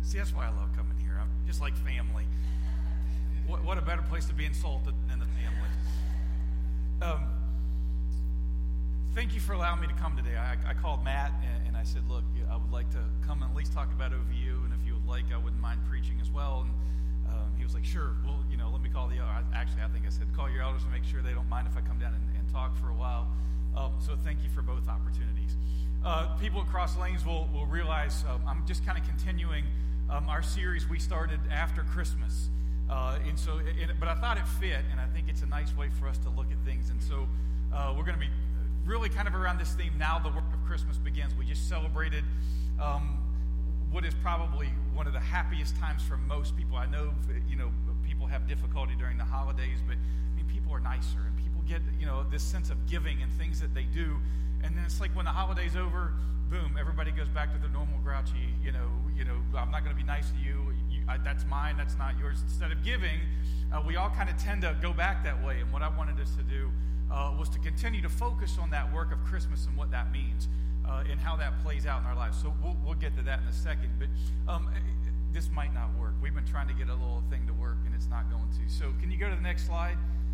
See, that's why I love coming here. I'm just like family. What a better place to be insulted than the family. Thank you for allowing me to come today. I called Matt and I said, look, I would like to come and at least talk about OVU, and if you would like, I wouldn't mind preaching as well. And he was like, sure, well, let me call the actually, I think I said, call your elders and make sure they don't mind if I come down and talk for a while. So thank you for both opportunities. People at Cross Lanes will realize I'm just kind of continuing our series we started after Christmas. But I thought it fit, and I think it's a nice way for us to look at things. And so we're going to be really kind of around this theme, Now the Work of Christmas Begins. We just celebrated what is probably one of the happiest times for most people. I know, people have difficulty during the holidays, but people are nicer, and people get, this sense of giving and things that they do. And then it's like when the holiday's over, boom, everybody goes back to their normal grouchy, I'm not going to be nice to you. That's mine, that's not yours. Instead of giving, we all kind of tend to go back that way. And what I wanted us to do was to continue to focus on that work of Christmas and what that means and how that plays out in our lives. So we'll get to that in a second. But this might not work. We've been trying to get a little thing to work, and it's not going to. So can you go to the next slide?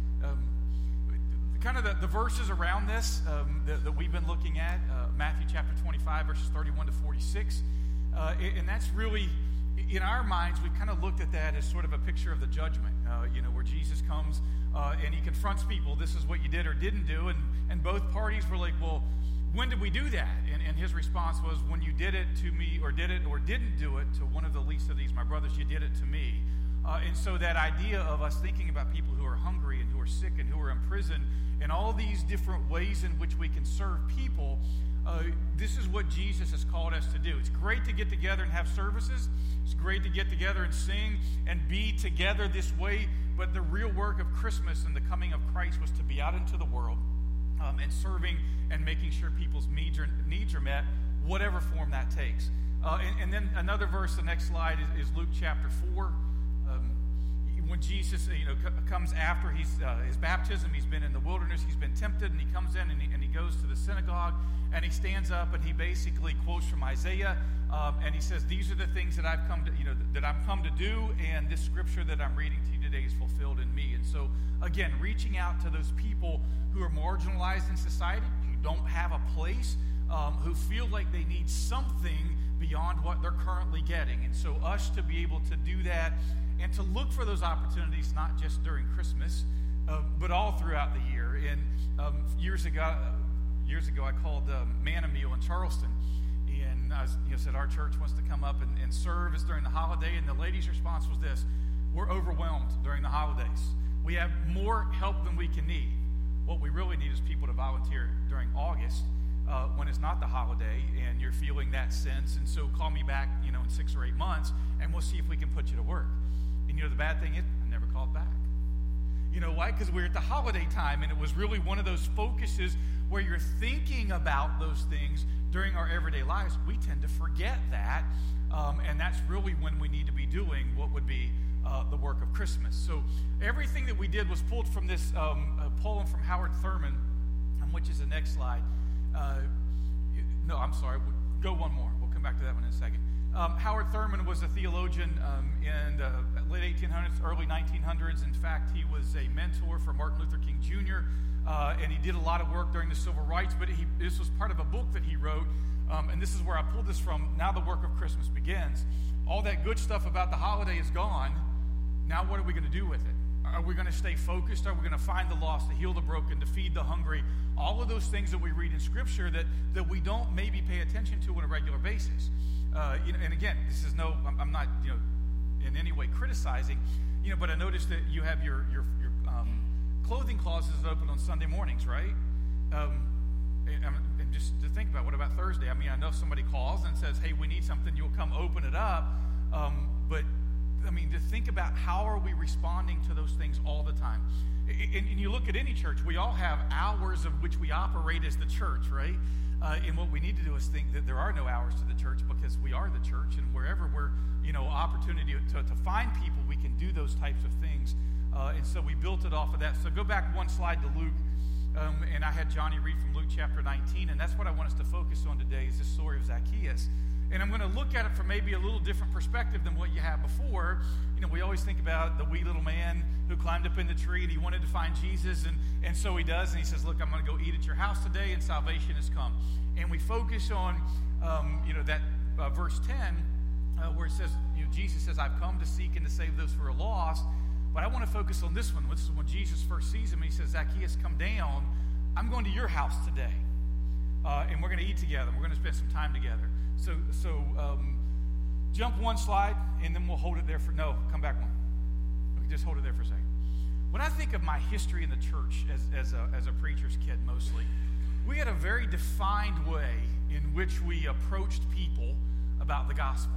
Kind of the verses around this that we've been looking at, Matthew chapter 25, verses 31 to 46. And that's really, in our minds, we've kind of looked at that as sort of a picture of the judgment, where Jesus comes and he confronts people. This is what you did or didn't do. And both parties were like, well, when did we do that? And his response was, when you did it to me, or did it or didn't do it to one of the least of these, my brothers, you did it to me. And so that idea of us thinking about people who are hungry and who are sick and who are in prison and all these different ways in which we can serve people, this is what Jesus has called us to do. It's great to get together and have services. It's great to get together and sing and be together this way. But the real work of Christmas and the coming of Christ was to be out into the world and serving and making sure people's needs are met, whatever form that takes. And then another verse, the next slide, is Luke chapter 4. When Jesus, comes after his baptism, he's been in the wilderness, he's been tempted, and he comes in and he goes to the synagogue, and he stands up and he basically quotes from Isaiah, and he says, "These are the things that I've come to do, and this scripture that I'm reading to you today is fulfilled in me." And so, again, reaching out to those people who are marginalized in society, who don't have a place, who feel like they need something beyond what they're currently getting. And so, us to be able to do that and to look for those opportunities, not just during Christmas, but all throughout the year. And years ago, I called Man a Meal in Charleston, and I said our church wants to come up and serve us during the holiday. And the lady's response was this: "We're overwhelmed during the holidays. We have more help than we can need. What we really need is people to volunteer during August when it's not the holiday and you're feeling that sense. And so call me back, in 6 or 8 months, and we'll see if we can put you to work." And the bad thing is, I never called back. You know why? Because we're at the holiday time, and it was really one of those focuses where you're thinking about those things during our everyday lives. We tend to forget that, and that's really when we need to be doing what would be the work of Christmas. So everything that we did was pulled from this poem from Howard Thurman, which is the next slide. No, I'm sorry. Go one more. We'll come back to that one in a second. Howard Thurman was a theologian in the late 1800s, early 1900s. In fact, he was a mentor for Martin Luther King Jr., and he did a lot of work during the Civil Rights, but this was part of a book that he wrote, and this is where I pulled this from. Now the work of Christmas begins. All that good stuff about the holiday is gone. Now what are we going to do with it? Are we going to stay focused? Are we going to find the lost, to heal the broken, to feed the hungry? All of those things that we read in Scripture that we don't maybe pay attention to on a regular basis. And again, this is I'm not, in any way criticizing, but I noticed that you have your clothing closets open on Sunday mornings, right? And just to think about, what about Thursday? I know somebody calls and says, "Hey, we need something," you'll come open it up. But to think about how are we responding to those things all the time. And you look at any church, we all have hours of which we operate as the church, right? And what we need to do is think that there are no hours to the church, because we are the church, and wherever we're, opportunity to find people, we can do those types of things. And so we built it off of that. So go back one slide to Luke, and I had Johnny read from Luke chapter 19, and that's what I want us to focus on today, is the story of Zacchaeus. And I'm going to look at it from maybe a little different perspective than what you had before. We always think about the wee little man who climbed up in the tree and he wanted to find Jesus, and so he does, and he says, look, I'm going to go eat at your house today, and salvation has come. And we focus on, that verse 10, where it says, Jesus says, I've come to seek and to save those who are lost. But I want to focus on this one. This is when Jesus first sees him, and he says, Zacchaeus, come down. I'm going to your house today, and we're going to eat together. We're going to spend some time together. So jump one slide, and then we'll hold it there come back one. We can just hold it there for a second. When I think of my history in the church as a preacher's kid mostly, we had a very defined way in which we approached people about the gospel.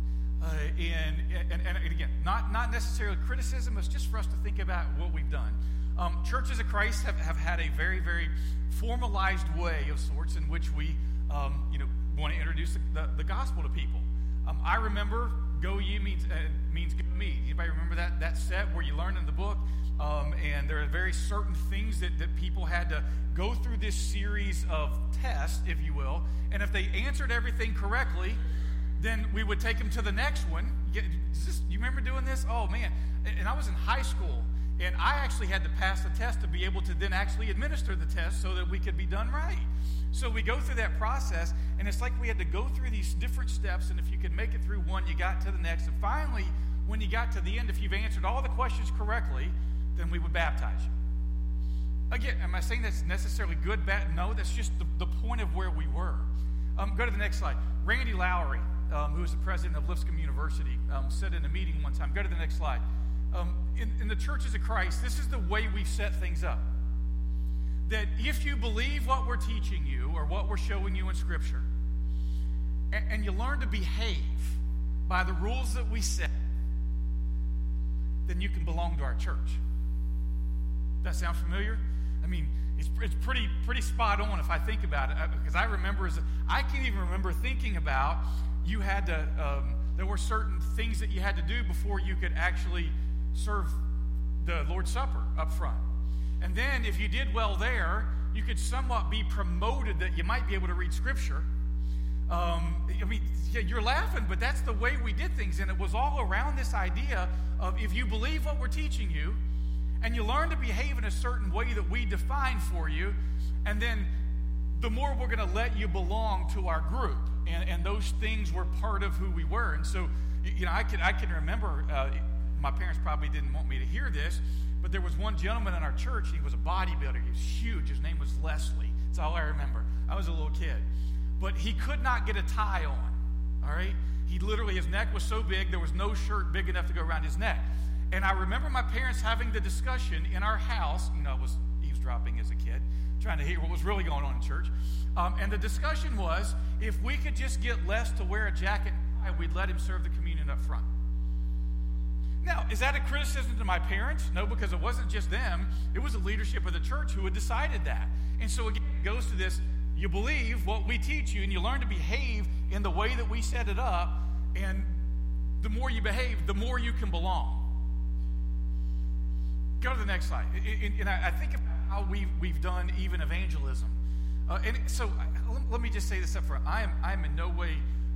And again, not necessarily criticism, it's just for us to think about what we've done. Churches of Christ have had a very, very formalized way of sorts in which we want to introduce the gospel to people. I remember go ye means go me. Anybody remember that set where you learn in the book? And there are very certain things that people had to go through this series of tests, if you will. And if they answered everything correctly, then we would take them to the next one. You remember doing this? Oh, man. And I was in high school, and I actually had to pass the test to be able to then actually administer the test so that we could be done right. So we go through that process, and it's like we had to go through these different steps, and if you could make it through one, you got to the next. And finally, when you got to the end, if you've answered all the questions correctly, then we would baptize you. Again, am I saying that's necessarily good, bad? No, that's just the point of where we were. Go to the next slide. Randy Lowry, who is the president of Lipscomb University, said in a meeting one time, go to the next slide. In the churches of Christ, this is the way we've set things up. That if you believe what we're teaching you or what we're showing you in Scripture, and you learn to behave by the rules that we set, then you can belong to our church. That sound familiar? I mean, it's pretty spot on if I think about it, because I can even remember thinking about you had to. There were certain things that you had to do before you could actually serve the Lord's Supper up front. And then if you did well there, you could somewhat be promoted that you might be able to read Scripture. You're laughing, but that's the way we did things. And it was all around this idea of if you believe what we're teaching you, and you learn to behave in a certain way that we define for you, and then the more we're going to let you belong to our group. And those things were part of who we were. And so, I can remember, my parents probably didn't want me to hear this, but there was one gentleman in our church. He was a bodybuilder. He was huge. His name was Leslie. That's all I remember. I was a little kid. But he could not get a tie on, all right? His neck was so big, there was no shirt big enough to go around his neck. And I remember my parents having the discussion in our house. I was eavesdropping as a kid, trying to hear what was really going on in church. And the discussion was, if we could just get Les to wear a jacket, we'd let him serve the communion up front. Now, is that a criticism to my parents? No, because it wasn't just them. It was the leadership of the church who had decided that. And so again, it goes to this, you believe what we teach you, and you learn to behave in the way that we set it up, and the more you behave, the more you can belong. Go to the next slide. And I think about how we've done even evangelism. Let me just say this up front. I'm in no way,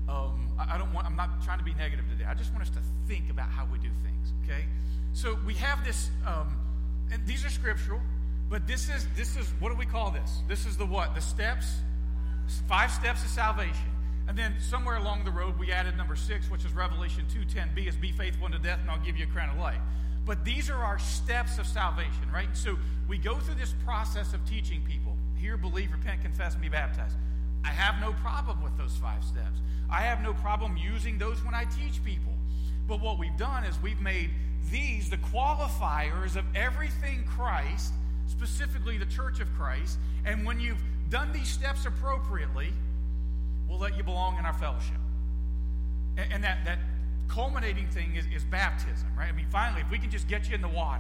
I'm not trying to be negative today. I just want us to think about how we do things, okay? So we have this, and these are scriptural, but this is, what do we call this? This is the what? The steps, 5 steps of salvation. And then somewhere along the road, we added number 6, which is Revelation 2:10b, is be faithful unto death, and I'll give you a crown of life. But these are our steps of salvation, right? And so we go through this process of teaching people. Hear, believe, repent, confess, and be baptized. I have no problem with those 5 steps. I have no problem using those when I teach people. But what we've done is we've made these the qualifiers of everything Christ, specifically the Church of Christ. And when you've done these steps appropriately, we'll let you belong in our fellowship. And that culminating thing is baptism, right? Finally, if we can just get you in the water.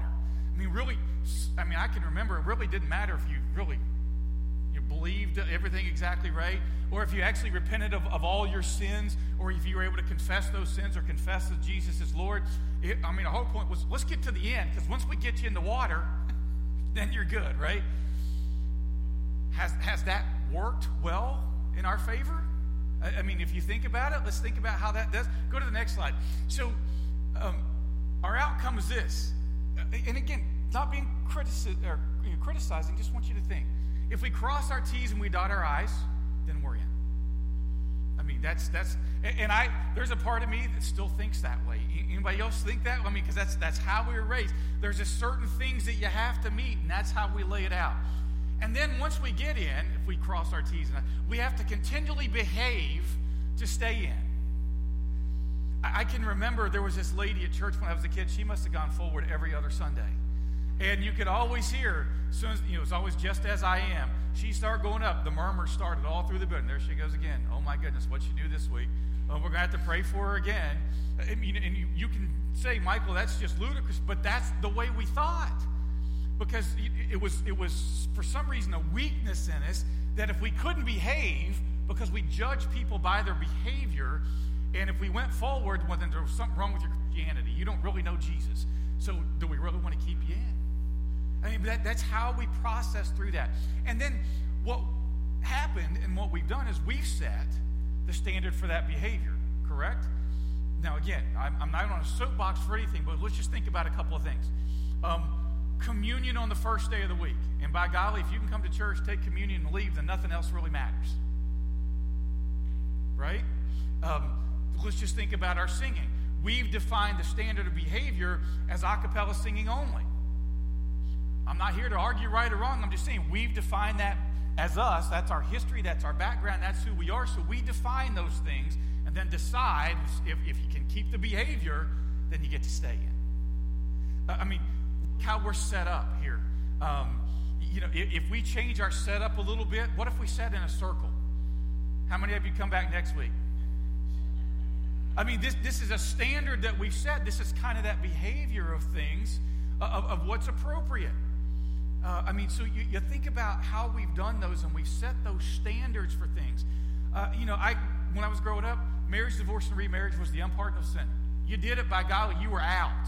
I can remember it really didn't matter if you believed everything exactly right, or if you actually repented of all your sins, or if you were able to confess those sins or confess that Jesus is Lord. The whole point was, let's get to the end, because once we get you in the water, then you're good, right? Has that worked well in our favor? I mean, if you think about it, let's think about how that does. Go to the next slide. So our outcome is this. And again, not being criticizing, just want you to think. If we cross our T's and we dot our I's, then we're in. I mean, there's a part of me that still thinks that way. Anybody else think that? I mean, because that's how we were raised. There's just certain things that you have to meet, and that's how we lay it out. And then once we get in, if we cross our T's, we have to continually behave to stay in. I can remember there was this lady at church when I was a kid. She must have gone forward every other Sunday. And you could always hear, as soon as, it was always just as I am. She started going up. The murmur started all through the building. There she goes again. Oh, my goodness, what'd she do this week? We're going to have to pray for her again. I mean, and you can say, Michael, that's just ludicrous, but that's the way we thought. Because it was for some reason a weakness in us that if we couldn't behave because we judge people by their behavior, and if we went forward, well, then there was something wrong with your Christianity. You don't really know Jesus. So do we really want to keep you in? I mean, that's how we process through that. And then what happened and what we've done is we've set the standard for that behavior, correct? Now, again, I'm not on a soapbox for anything, but let's just think about a couple of things. Communion on the first day of the week. And by golly, if you can come to church, take communion, and leave, then nothing else really matters. Right? Let's just think about our singing. We've defined the standard of behavior as a cappella singing only. I'm not here to argue right or wrong. I'm just saying we've defined that as us. That's our history. That's our background. That's who we are. So we define those things and then decide if you can keep the behavior, then you get to stay in. I mean, look how we're set up here. If we change our setup a little bit, what if we sat in a circle? How many of you come back next week? I mean, this is a standard that we've set. This is kind of that behavior of things, of what's appropriate. So you think about how we've done those, and we've set those standards for things. When I was growing up, marriage, divorce, and remarriage was the unpardonable sin. You did it, by golly, you were out.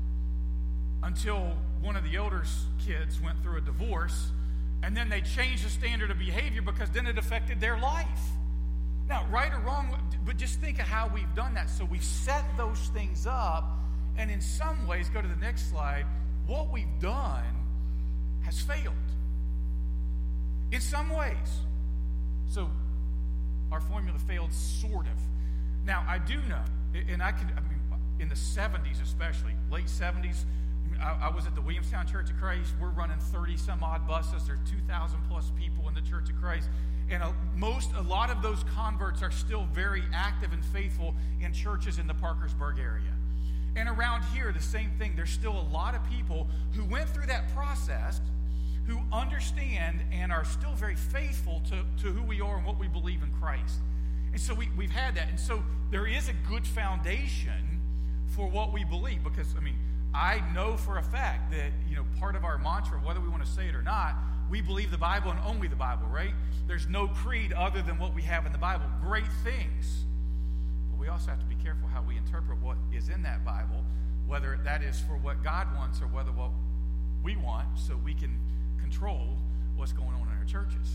Until one of the older kids went through a divorce, and then they changed the standard of behavior because then it affected their life. Now, right or wrong, but just think of how we've done that. So we've set those things up, and in some ways, go to the next slide, what we've done has failed. In some ways. So our formula failed, sort of. Now, I do know, and in the 70s especially, late 70s, I was at the Williamstown Church of Christ. We're running 30-some-odd buses. There's 2,000-plus people in the Church of Christ. And a lot of those converts are still very active and faithful in churches in the Parkersburg area. And around here, the same thing. There's still a lot of people who went through that process, who understand and are still very faithful to who we are and what we believe in Christ. And so we've had that. And so there is a good foundation for what we believe. Because, I know for a fact that, part of our mantra, whether we want to say it or not, we believe the Bible and only the Bible, right? There's no creed other than what we have in the Bible. Great things. But we also have to be careful how we interpret what is in that Bible, whether that is for what God wants or whether what we want, so we can control what's going on in our churches.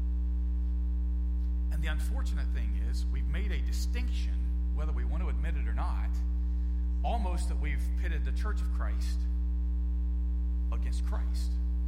And the unfortunate thing is we've made a distinction, whether we want to admit it or not, almost that we've pitted the Church of Christ against Christ.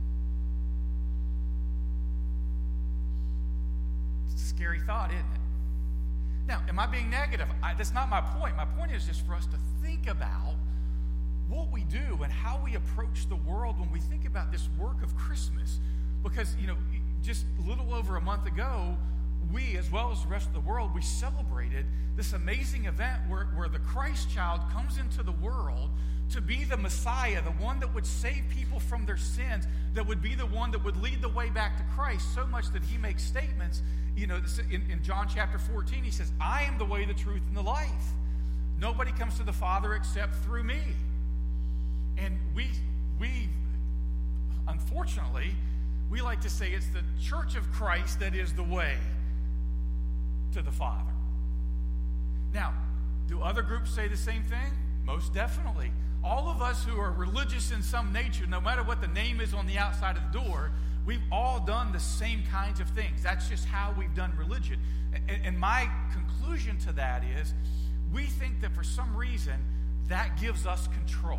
It's a scary thought, isn't it? Now, am I being negative? That's not my point. My point is just for us to think about what we do and how we approach the world when we think about this work of Christmas. Because, just a little over a month ago, we, as well as the rest of the world, we celebrated this amazing event where the Christ child comes into the world to be the Messiah, the one that would save people from their sins, that would be the one that would lead the way back to Christ, so much that he makes statements, in John chapter 14, he says, I am the way, the truth, and the life. Nobody comes to the Father except through me. And we unfortunately, we like to say it's the Church of Christ that is the way to the Father. Now, do other groups say the same thing? Most definitely. All of us who are religious in some nature, no matter what the name is on the outside of the door, we've all done the same kinds of things. That's just how we've done religion. And my conclusion to that is, we think that for some reason, that gives us control.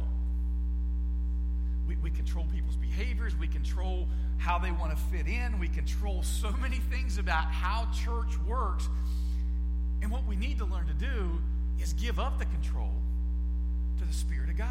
We control people's behaviors. We control how they want to fit in. We control so many things about how church works. And what we need to learn to do is give up the control to the Spirit of God.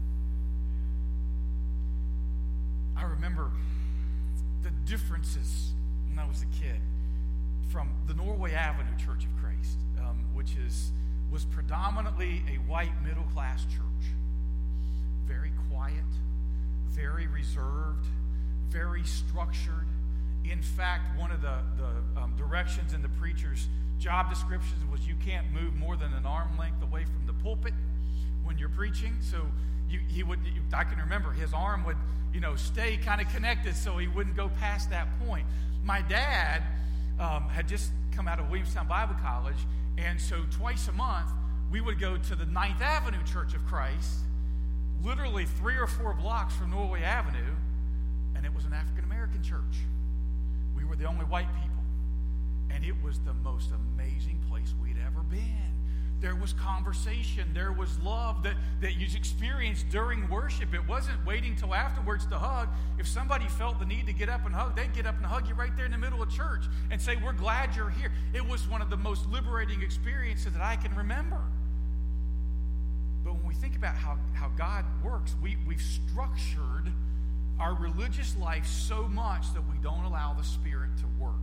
I remember the differences when I was a kid from the Norway Avenue Church of Christ, which was predominantly a white middle-class church. Very quiet, very reserved, very structured. In fact, one of the directions in the preacher's job descriptions was you can't move more than an arm length away from the pulpit when you're preaching. So I can remember his arm would, stay kind of connected so he wouldn't go past that point. My dad had just come out of Williamstown Bible College, and so twice a month we would go to the 9th Avenue Church of Christ, literally 3 or 4 blocks from Norway Avenue, and it was an African-American church. We were the only white people, and it was the most amazing place we'd ever been. There was conversation, there was love that you experienced during worship. It wasn't waiting till afterwards to hug. If somebody felt the need to get up and hug, they'd get up and hug you right there in the middle of church and say, "We're glad you're here." It was one of the most liberating experiences that I can remember. But when we think about how God works, we've structured our religious life so much that we don't allow the Spirit to work.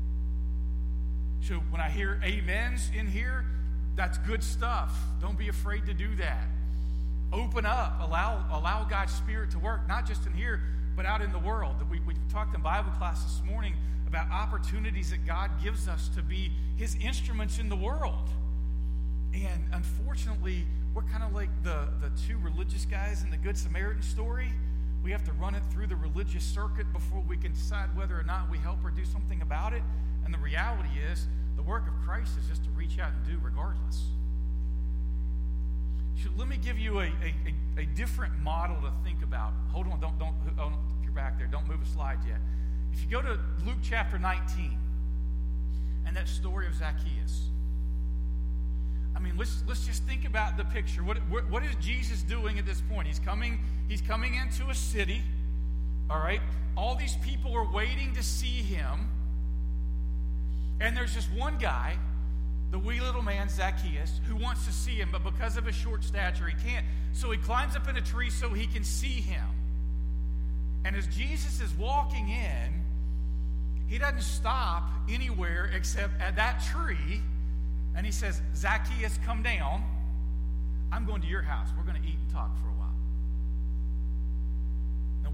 So when I hear amens in here, that's good stuff. Don't be afraid to do that. Open up. Allow God's Spirit to work, not just in here, but out in the world. We talked in Bible class this morning about opportunities that God gives us to be His instruments in the world. And unfortunately, we're kind of like the 2 religious guys in the Good Samaritan story. We have to run it through the religious circuit before we can decide whether or not we help or do something about it. And the reality is, the work of Christ is just to reach out and do regardless. So let me give you a different model to think about. Hold on, don't if you're back there, don't move a slide yet. If you go to Luke chapter 19 and that story of Zacchaeus, I mean, let's just think about the picture. What is Jesus doing at this point? He's coming into a city, all right? All these people are waiting to see him. And there's just one guy, the wee little man, Zacchaeus, who wants to see him, but because of his short stature, he can't. So he climbs up in a tree so he can see him. And as Jesus is walking in, he doesn't stop anywhere except at that tree. And he says, "Zacchaeus, come down. I'm going to your house. We're going to eat and talk for a while." Now,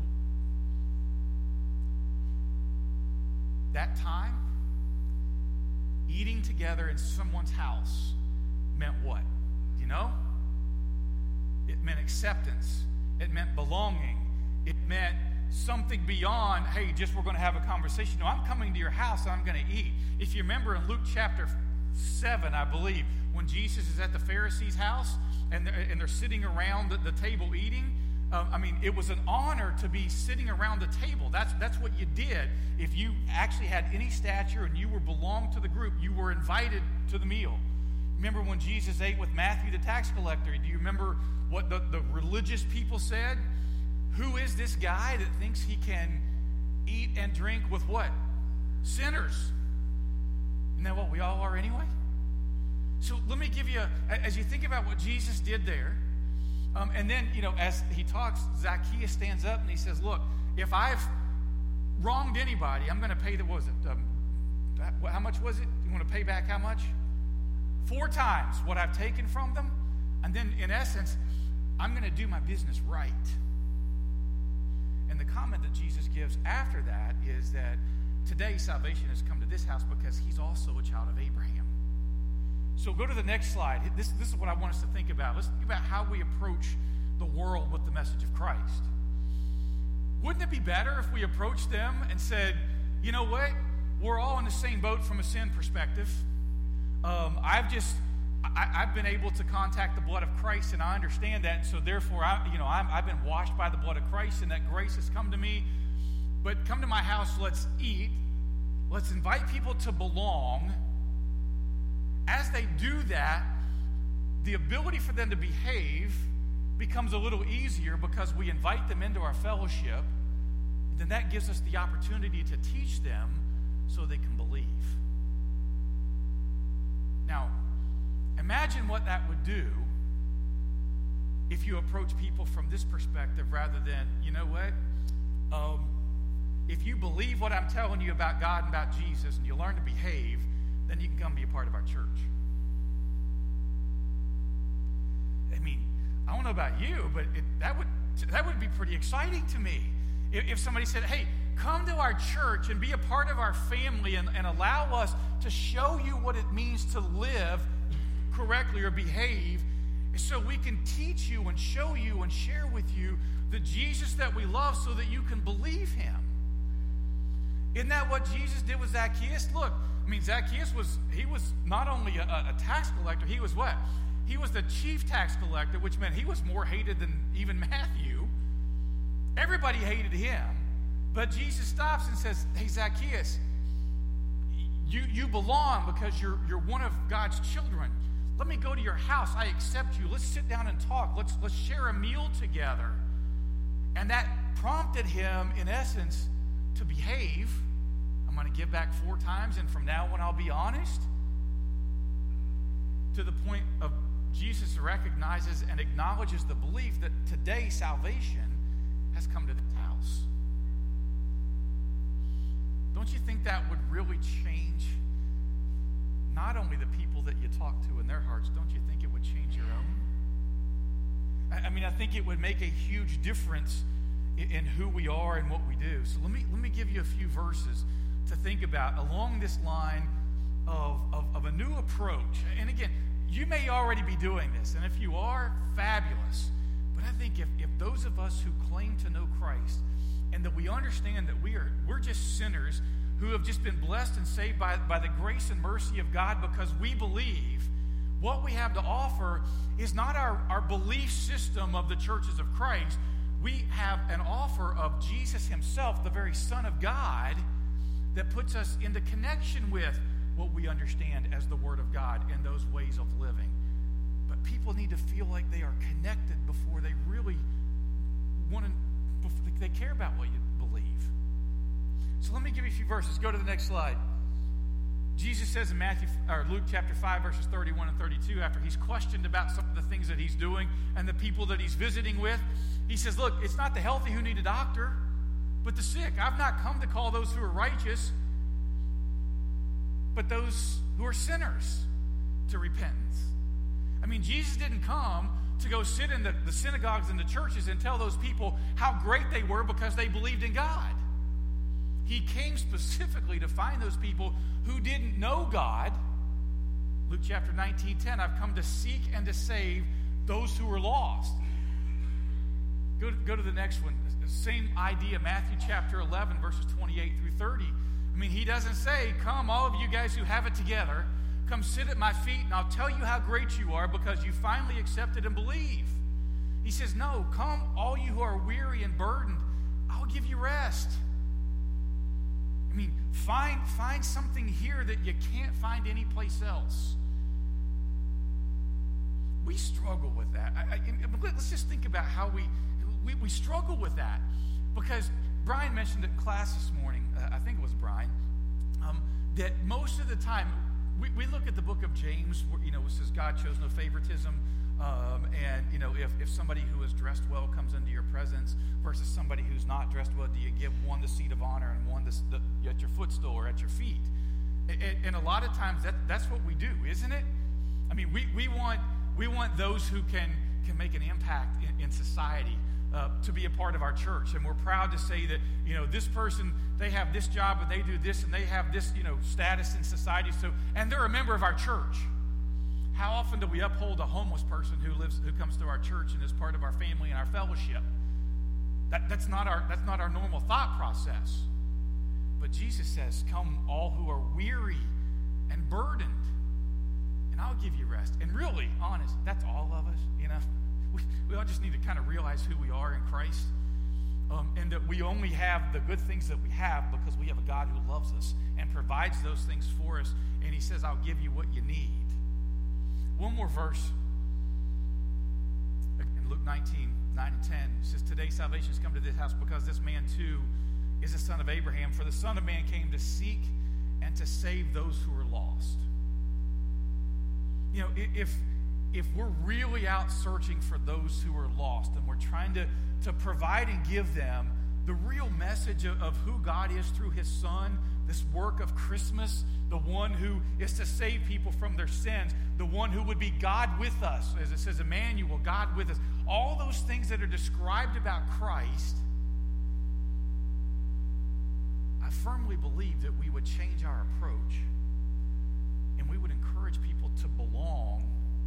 that time, eating together in someone's house meant what? Do you know? It meant acceptance. It meant belonging. It meant something beyond, hey, just we're going to have a conversation. No, I'm coming to your house and I'm going to eat. If you remember in Luke chapter 7, I believe, when Jesus is at the Pharisees' house and they're sitting around the table eating, it was an honor to be sitting around the table. That's what you did. If you actually had any stature and you belonged to the group, you were invited to the meal. Remember when Jesus ate with Matthew the tax collector? Do you remember what the religious people said? Who is this guy that thinks he can eat and drink with what? Sinners. Isn't that what we all are anyway? So let me give you, as you think about what Jesus did there, and then, as he talks, Zacchaeus stands up and he says, "Look, if I've wronged anybody, I'm going to pay how much was it? You want to pay back how much? 4 times what I've taken from them. And then, in essence, I'm going to do my business right." And the comment that Jesus gives after that is that today salvation has come to this house because he's also a child of Abraham. So go to the next slide. This is what I want us to think about. Let's think about how we approach the world with the message of Christ. Wouldn't it be better if we approached them and said, "You know what? We're all in the same boat from a sin perspective. I've been able to contact the blood of Christ, and I understand that. And so therefore, I've been washed by the blood of Christ, and that grace has come to me. but come to my house, let's eat. Let's invite people to belong. As they do that, the ability for them to behave becomes a little easier because we invite them into our fellowship. Then that gives us the opportunity to teach them so they can believe. Now, imagine what that would do if you approach people from this perspective rather than, you know what? If you believe what I'm telling you about God and about Jesus and you learn to behave, then you can come be a part of our church. I mean, I don't know about you, but that would be pretty exciting to me. If somebody said, hey, come to our church and be a part of our family and allow us to show you what it means to live correctly or behave so we can teach you and show you and share with you the Jesus that we love so that you can believe him. Isn't that what Jesus did with Zacchaeus? Look, I mean, Zacchaeus was not only a tax collector, he was what? He was the chief tax collector, which meant he was more hated than even Matthew. Everybody hated him. But Jesus stops and says, hey, Zacchaeus, you belong because you're one of God's children. Let me go to your house. I accept you. Let's sit down and talk. Let's share a meal together. And that prompted him, in essence, to behave. I'm going to give back 4 times, and from now on I'll be honest. To the point of Jesus recognizes and acknowledges the belief that today salvation has come to this house. Don't you think that would really change not only the people that you talk to in their hearts, don't you think it would change your own? I mean, I think it would make a huge difference in who we are and what we do. So let me give you a few verses to think about along this line of a new approach. And again, you may already be doing this, and if you are, fabulous. But I think if those of us who claim to know Christ and that we understand that we're just sinners who have just been blessed and saved by the grace and mercy of God because we believe, what we have to offer is not our belief system of the churches of Christ. We have an offer of Jesus himself, the very Son of God, that puts us into connection with what we understand as the Word of God and those ways of living. But people need to feel like they are connected before they really want to, before they care about what you believe. So let me give you a few verses. Go to the next slide. Jesus says in Luke chapter 5, verses 31 and 32, after he's questioned about some of the things that he's doing and the people that he's visiting with, he says, look, it's not the healthy who need a doctor, but the sick. I've not come to call those who are righteous, but those who are sinners to repentance. I mean, Jesus didn't come to go sit in the synagogues and the churches and tell those people how great they were because they believed in God. He came specifically to find those people who didn't know God. Luke chapter 19:10, I've come to seek and to save those who are lost. Go to the next one. The same idea, Matthew chapter 11, verses 28 through 30. I mean, he doesn't say, come, all of you guys who have it together, come sit at my feet and I'll tell you how great you are because you finally accepted and believe. He says, no, come, all you who are weary and burdened, I'll give you rest. I mean, find something here that you can't find anyplace else. We struggle with that. Let's just think about how we struggle with that. Because Brian mentioned in class this morning, I think it was Brian, that most of the time, we look at the book of James, where, it says God shows no favoritism, and, if somebody who is dressed well comes into your presence versus somebody who's not dressed well, do you give one the seat of honor and one at your footstool or at your feet? And a lot of times that's what we do, isn't it? I mean, we want those who can make an impact in society to be a part of our church. And we're proud to say that, this person, they have this job and they do this and they have this, status in society. And they're a member of our church. How often do we uphold a homeless person who comes to our church and is part of our family and our fellowship? That's not our normal thought process. But Jesus says, come all who are weary and burdened, and I'll give you rest. And really, honest, that's all of us, We all just need to kind of realize who we are in Christ. and that we only have the good things that we have because we have a God who loves us and provides those things for us. And he says, I'll give you what you need. One more verse. In Luke 19, 9 and 10, it says, today salvation has come to this house because this man too is a son of Abraham. For the Son of Man came to seek and to save those who are lost. You know, if we're really out searching for those who are lost and we're trying to provide and give them the real message of who God is through his Son, this work of Christmas, the one who is to save people from their sins, the one who would be God with us, as it says, Emmanuel, God with us, all those things that are described about Christ, I firmly believe that we would change our approach and we would encourage people to belong,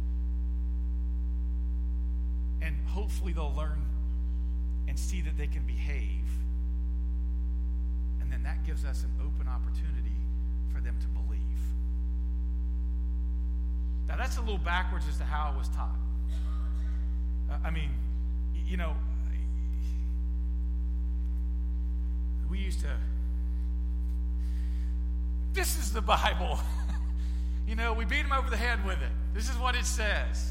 and hopefully they'll learn and see that they can behave. And then that gives us an open opportunity for them to believe. Now that's a little backwards as to how it was taught. I mean, you know, we used to, this is the Bible. You know, we beat them over the head with it. This is what it says.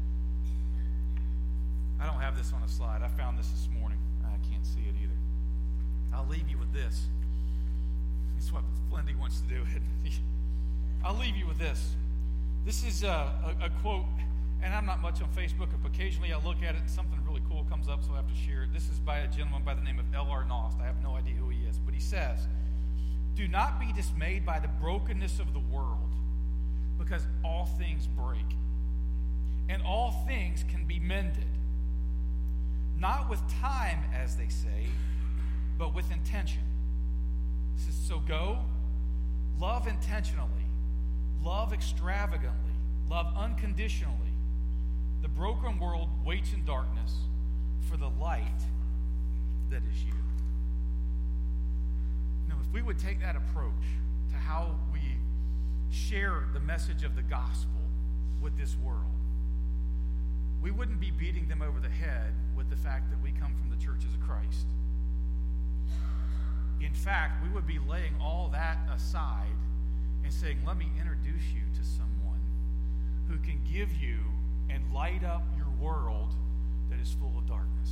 I don't have this on a slide. I found this morning. I can't see it either. I'll leave you with this. It's what Flindy wants to do. I'll leave you with this. This is a quote, and I'm not much on Facebook, but occasionally I look at it and something really cool comes up, so I have to share it. This is by a gentleman by the name of L.R. Nost. I have no idea who he is, but he says, do not be dismayed by the brokenness of the world, because all things break, and all things can be mended. Not with time, as they say, but with intention. So go, love intentionally, love extravagantly, love unconditionally. The broken world waits in darkness for the light that is you. Now, if we would take that approach to how we share the message of the gospel with this world, we wouldn't be beating them over the head with the fact that we come from the churches of Christ. In fact, we would be laying all that aside and saying, let me introduce you to someone who can give you and light up your world that is full of darkness.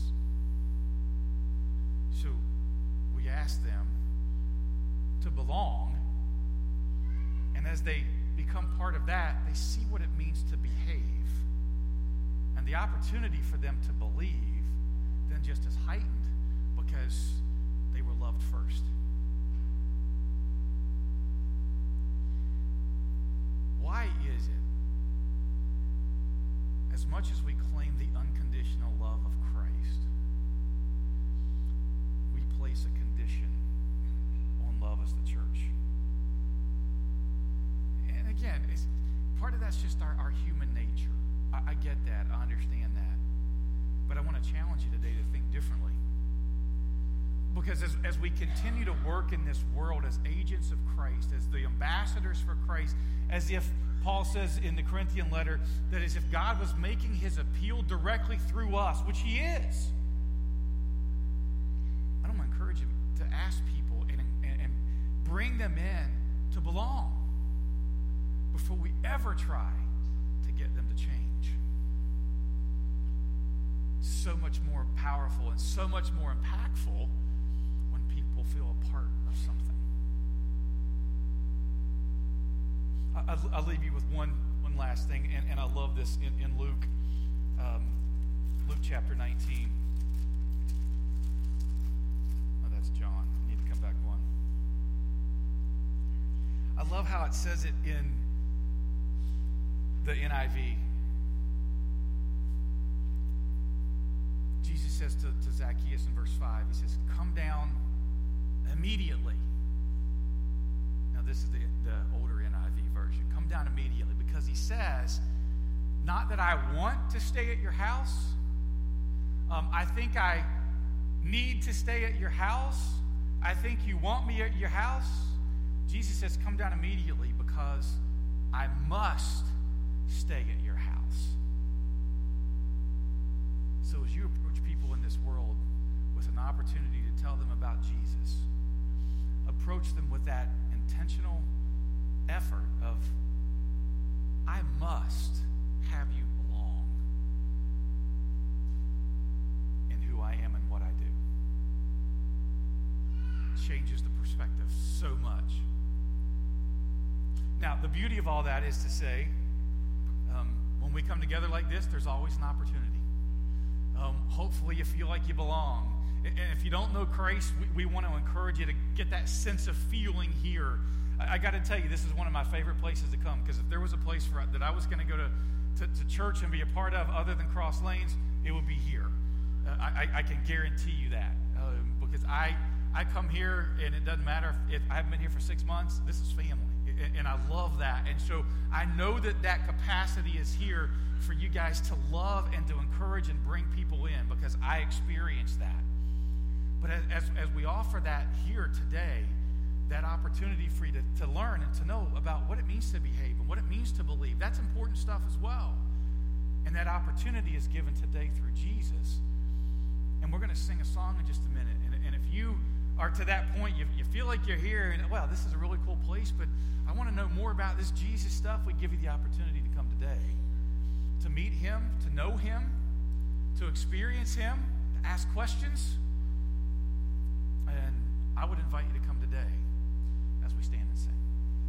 So we ask them to belong, and as they become part of that, they see what it means to behave. And the opportunity for them to believe then just is heightened because they were loved first. Why is it, as much as we claim the unconditional love of Christ, we place a condition on love as the church? And again, part of that's just our human nature. I get that. I understand that. But I want to challenge you today to think differently. Because as we continue to work in this world as agents of Christ, as the ambassadors for Christ, as if Paul says in the Corinthian letter, that as if God was making his appeal directly through us, which he is, I don't want to encourage you to ask people and bring them in to belong before we ever try to get them to change. So much more powerful and so much more impactful when people feel a part of something. I'll leave you with one last thing, and I love this in Luke, Luke chapter 19. Oh, that's John. I need to come back one. I love how it says it in the NIV. Jesus says to Zacchaeus in verse 5, he says, come down immediately. Now this is the older NIV version. Come down immediately, because he says, not that I want to stay at your house. I think I need to stay at your house. I think you want me at your house. Jesus says, come down immediately, because I must stay at your house. So as you approach people in this world with an opportunity to tell them about Jesus, approach them with that intentional effort of, I must have you belong in who I am and what I do. It changes the perspective so much. Now, the beauty of all that is to say, when we come together like this, there's always an opportunity. Hopefully you feel like you belong. And if you don't know Christ, we want to encourage you to get that sense of feeling here. I got to tell you, this is one of my favorite places to come, because if there was a place that I was going to go to church and be a part of other than Cross Lanes, it would be here. I can guarantee you that, because I come here, and it doesn't matter if I haven't been here for 6 months. This is family, and I love that. And so I know that capacity is here for you guys to love and to encourage and bring people in, because I experienced that. But as we offer that here today, that opportunity for you to learn and to know about what it means to behave and what it means to believe, that's important stuff as well. And that opportunity is given today through Jesus. And we're going to sing a song in just a minute. And if you are to that point, you feel like you're here, and, wow, this is a really cool place, but I want to know more about this Jesus stuff, we give you the opportunity to come today, to meet him, to know him, to experience him, to ask questions. And I would invite you to come today as we stand and sing.